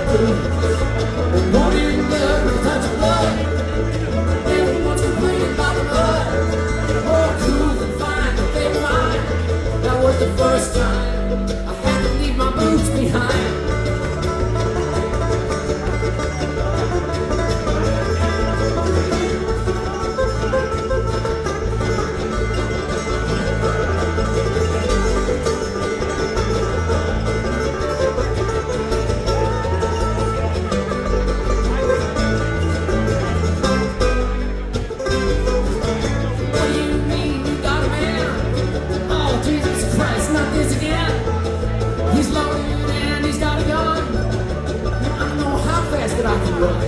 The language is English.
The first time I had to leave my boots behind. What do you mean you got a man? Oh Jesus Christ, not this again. He's loaded and he's got a gun. I don't know how fast that I can run.